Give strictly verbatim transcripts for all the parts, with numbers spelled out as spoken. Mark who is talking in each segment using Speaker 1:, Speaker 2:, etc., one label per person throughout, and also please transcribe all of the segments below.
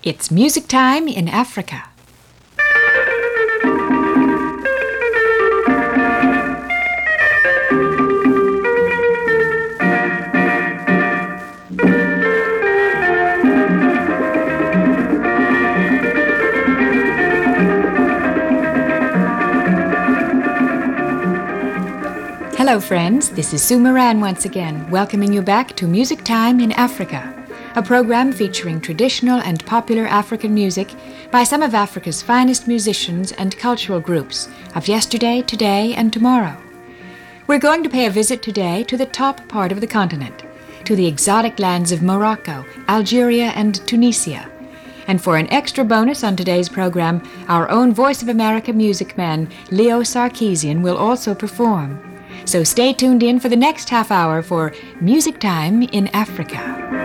Speaker 1: It's music time in Africa. Hello friends, this is Sue Moran once again, welcoming you back to Music Time in Africa, a program featuring traditional and popular African music by some of Africa's finest musicians and cultural groups of yesterday, today, and tomorrow. We're going to pay a visit today to the top part of the continent, to the exotic lands of Morocco, Algeria, and Tunisia. And for an extra bonus on today's program, our own Voice of America music man, Leo Sarkeesian, will also perform. So stay tuned in for the next half hour for Music Time in Africa.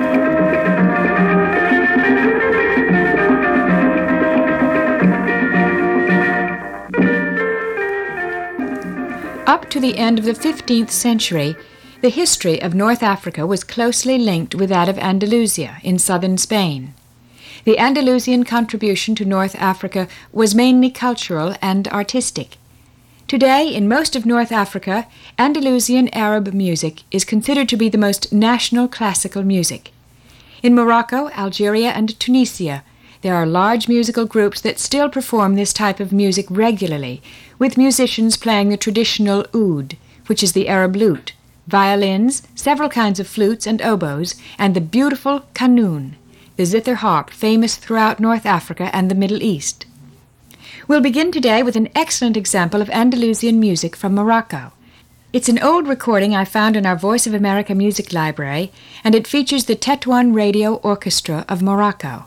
Speaker 1: Up to the end of the fifteenth century, the history of North Africa was closely linked with that of Andalusia in southern Spain. The Andalusian contribution to North Africa was mainly cultural and artistic. Today, in most of North Africa, Andalusian Arab music is considered to be the most national classical music. In Morocco, Algeria, and Tunisia, there are large musical groups that still perform this type of music regularly, with musicians playing the traditional oud, which is the Arab lute, violins, several kinds of flutes and oboes, and the beautiful qanun, the zither harp famous throughout North Africa and the Middle East. We'll begin today with an excellent example of Andalusian music from Morocco. It's an old recording I found in our Voice of America music library, and it features the Tetouan Radio Orchestra of Morocco.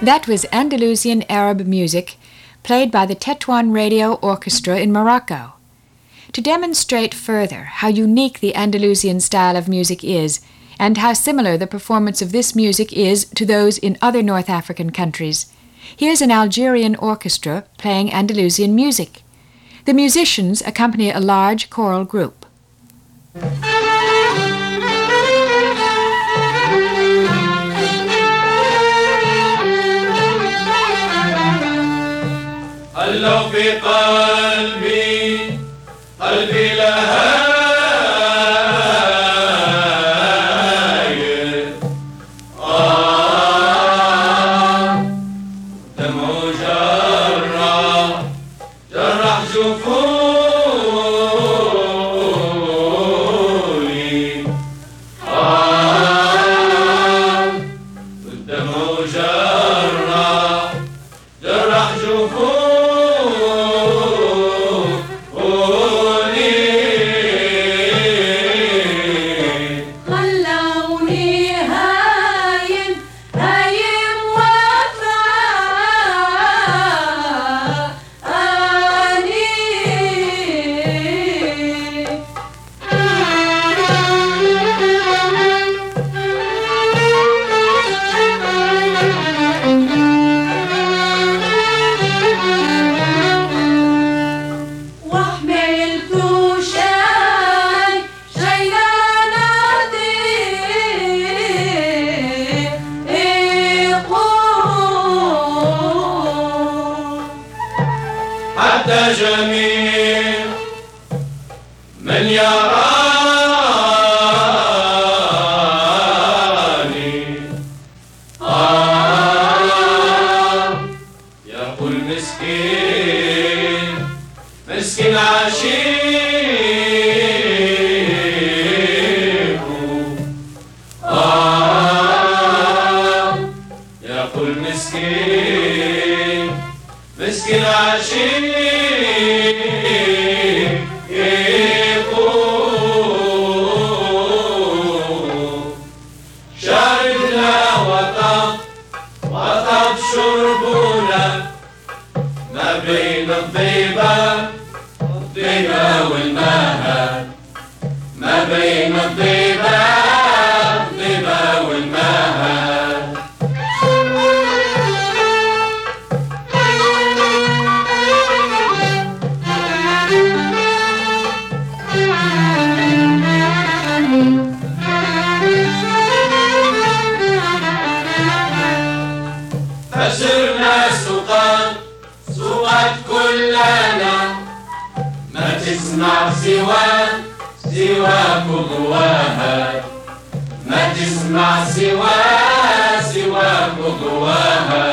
Speaker 1: That was Andalusian Arab music played by the Tetuan Radio Orchestra in Morocco. To demonstrate further how unique the Andalusian style of music is and how similar the performance of this music is to those in other North African countries, here's an Algerian orchestra playing Andalusian music. The musicians accompany a large choral group.
Speaker 2: هلو في قلبي قلبي لهايل آه دمه جرح جرح جفوني آه دمه جرح جرح جفوني حتى جميع من يراني آه يقول مسكين مسكين عشيق آه يقول مسكين مسكين عشيق شربنا وطب وطب شربنا ما بين الضيبة الضيبة والمهد ما بين الضيبة الضيبة والمهد فسرنا سوقات سوقات كلنا ما تسمع سوى سوى قضواها ما تسمع سوى سوى قضواها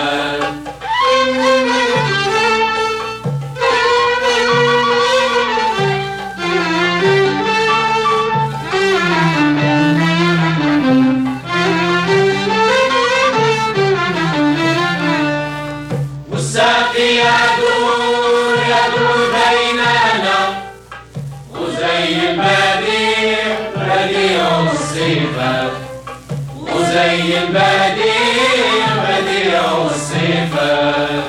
Speaker 2: والساقي يدور يدور بيننا وزي البديع بديع الصفات وزي البديع بديع الصفات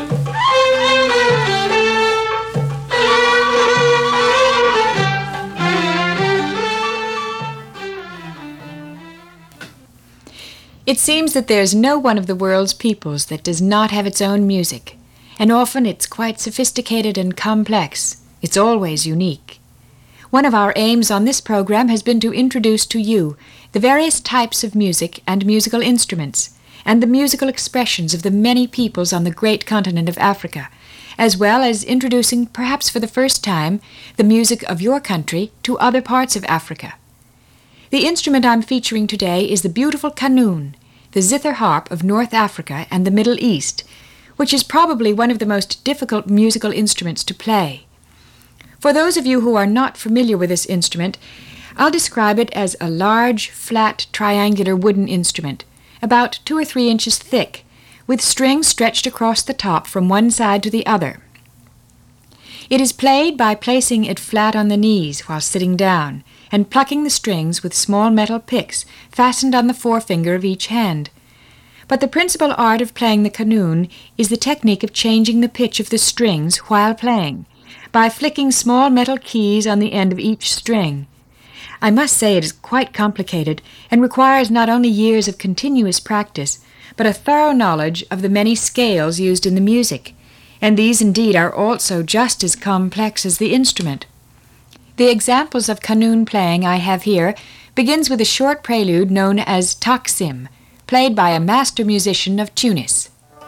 Speaker 1: It seems that there's no one of the world's peoples that does not have its own music, and often it's quite sophisticated and complex. It's always unique. One of our aims on this program has been to introduce to you the various types of music and musical instruments, and the musical expressions of the many peoples on the great continent of Africa, as well as introducing, perhaps for the first time, the music of your country to other parts of Africa. The instrument I'm featuring today is the beautiful qanun, the zither harp of North Africa and the Middle East, which is probably one of the most difficult musical instruments to play. For those of you who are not familiar with this instrument, I'll describe it as a large, flat, triangular wooden instrument, about two or three inches thick, with strings stretched across the top from one side to the other. It is played by placing it flat on the knees while sitting down, and plucking the strings with small metal picks fastened on the forefinger of each hand. But the principal art of playing the qanun is the technique of changing the pitch of the strings while playing, by flicking small metal keys on the end of each string. I must say it is quite complicated and requires not only years of continuous practice, but a thorough knowledge of the many scales used in the music, and these indeed are also just as complex as the instrument. The examples of qanun playing I have here begins with a short prelude known as Taksim, played by a master musician of Tunis.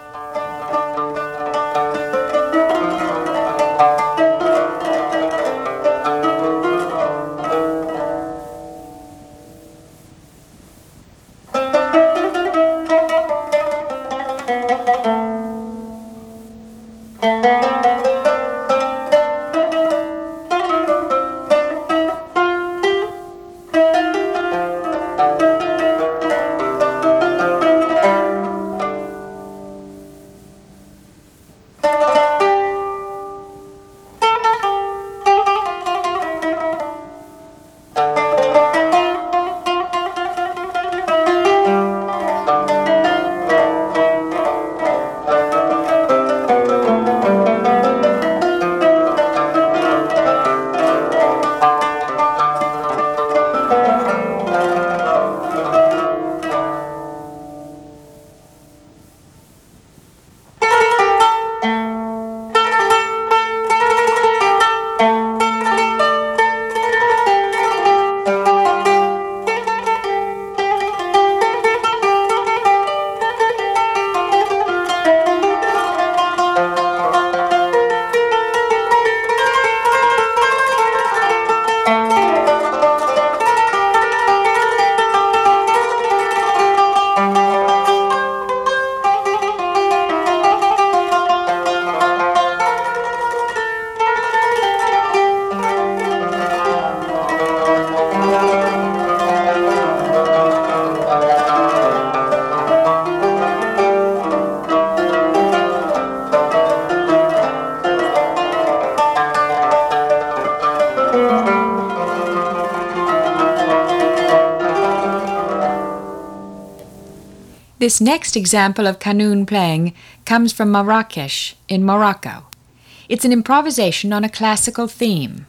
Speaker 1: This next example of qanun playing comes from Marrakesh in Morocco. It's an improvisation on a classical theme.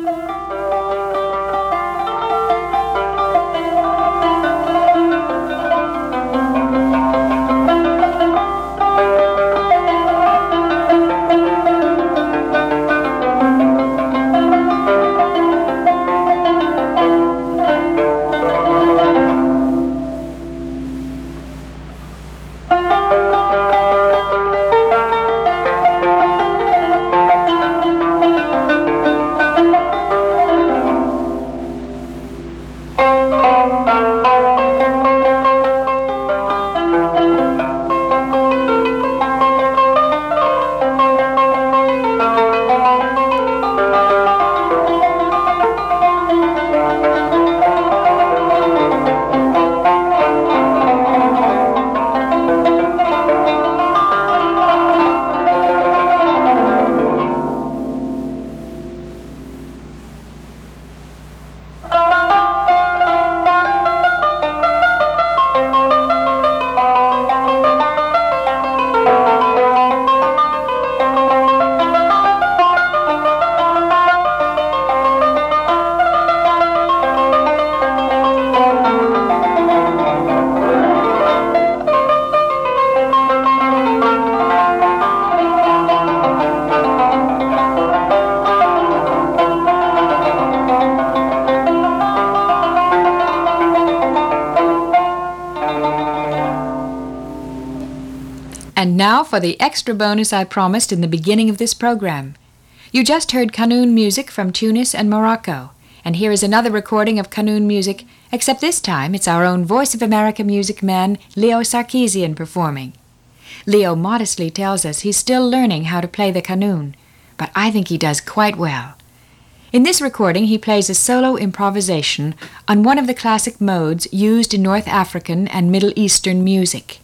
Speaker 1: And now for the extra bonus I promised in the beginning of this program. You just heard qanun music from Tunis and Morocco, and here is another recording of qanun music, except this time it's our own Voice of America music man, Leo Sarkeesian, performing. Leo modestly tells us he's still learning how to play the qanun, but I think he does quite well. In this recording, he plays a solo improvisation on one of the classic modes used in North African and Middle Eastern music.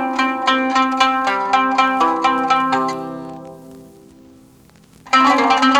Speaker 1: Thank you.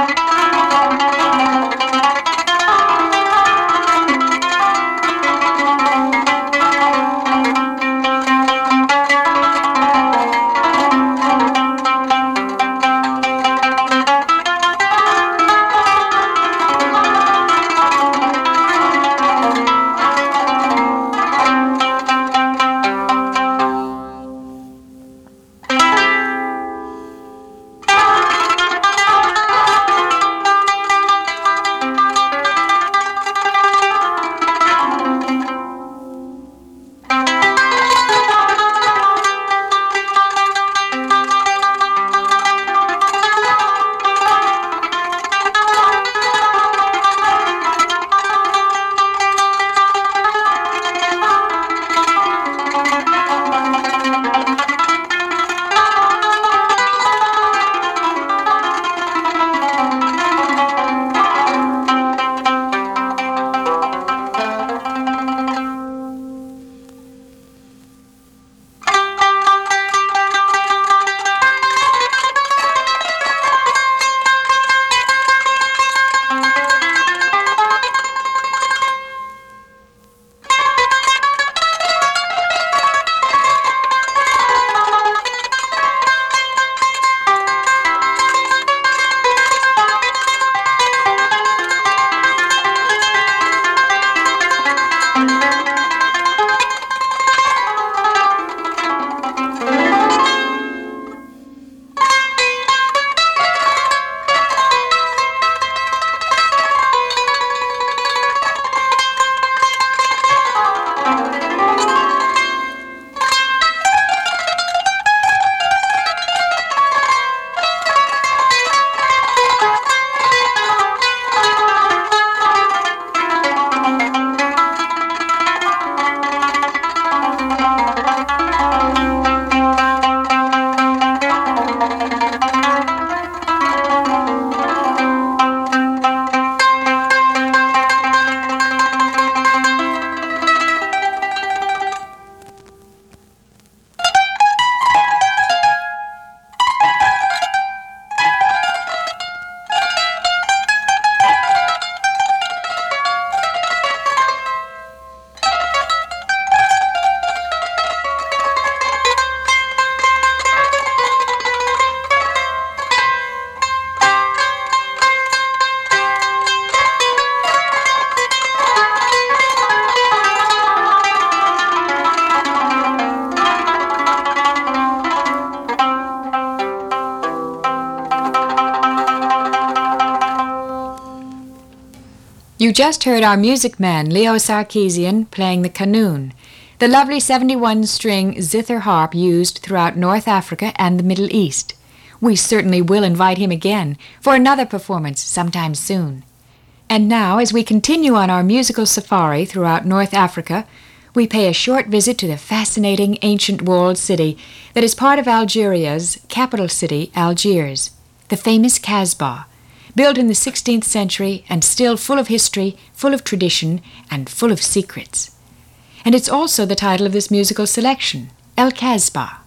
Speaker 1: You just heard our music man, Leo Sarkeesian, playing the qanun, the lovely seventy-one string zither harp used throughout North Africa and the Middle East. We certainly will invite him again for another performance sometime soon. And now, as we continue on our musical safari throughout North Africa, we pay a short visit to the fascinating ancient walled city that is part of Algeria's capital city, Algiers, the famous Casbah, built in the sixteenth century and still full of history, full of tradition, and full of secrets. And it's also the title of this musical selection, El Casbah.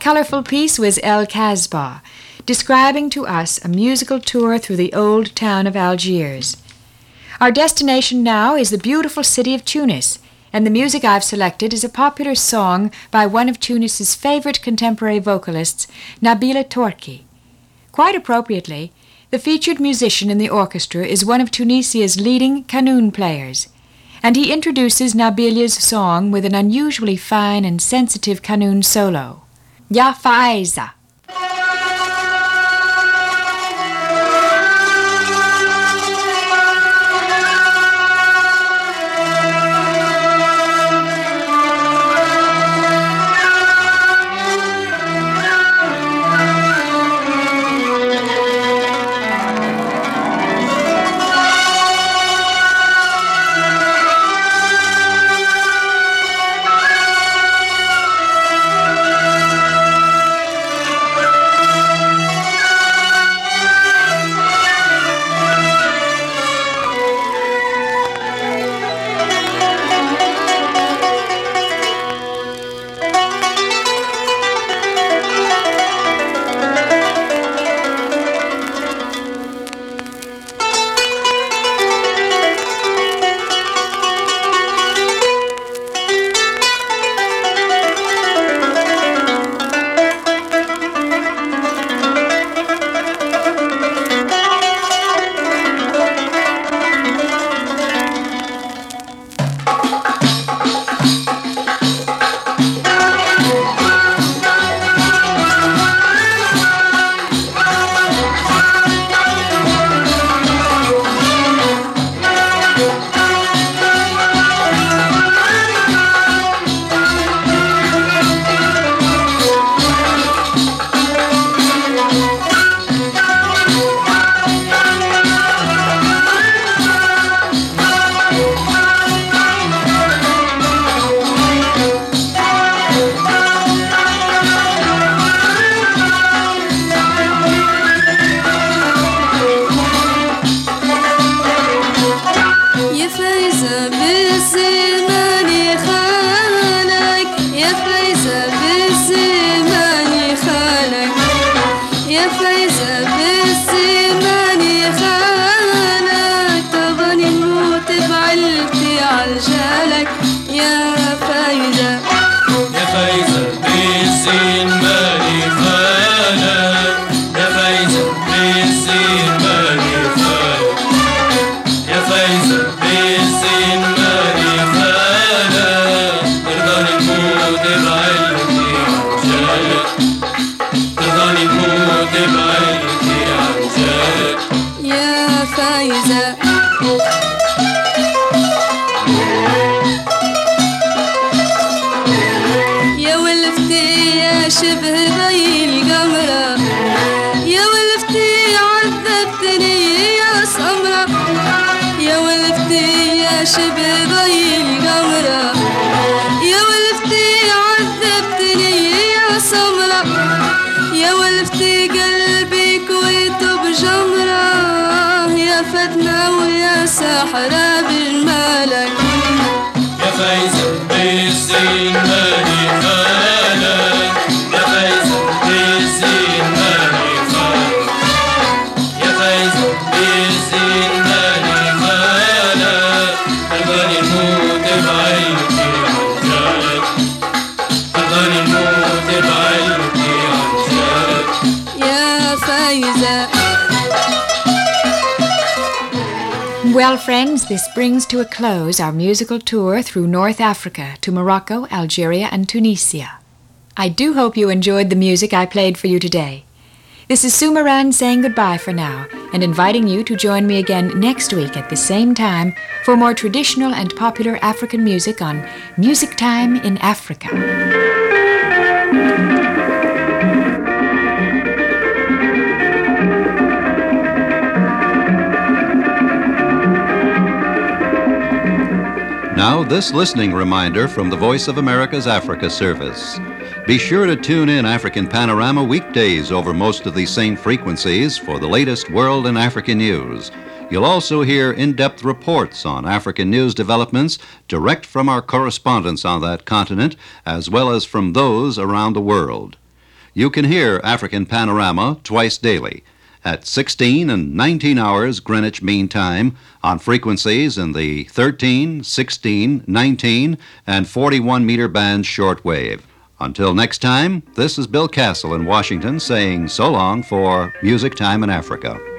Speaker 1: colorful piece was El Casbah, describing to us a musical tour through the old town of Algiers. Our destination now is the beautiful city of Tunis, and the music I've selected is a popular song by one of Tunis's favorite contemporary vocalists, Nabila Torki. Quite appropriately, the featured musician in the orchestra is one of Tunisia's leading qanun players, and he introduces Nabila's song with an unusually fine and sensitive qanun solo. Ya Faiza. Well, friends, this brings to a close our musical tour through North Africa to Morocco, Algeria, and Tunisia. I do hope you enjoyed the music I played for you today. This is Sue Moran saying goodbye for now and inviting you to join me again next week at the same time for more traditional and popular African music on Music Time in Africa.
Speaker 3: Now, this listening reminder from the Voice of America's Africa Service. Be sure to tune in African Panorama weekdays over most of these same frequencies for the latest world and African news. You'll also hear in-depth reports on African news developments direct from our correspondents on that continent, as well as from those around the world. You can hear African Panorama twice daily at sixteen and nineteen hours Greenwich Mean Time on frequencies in the thirteen, sixteen, nineteen, and forty-one meter bands shortwave. Until next time, this is Bill Castle in Washington saying so long for Music Time in Africa.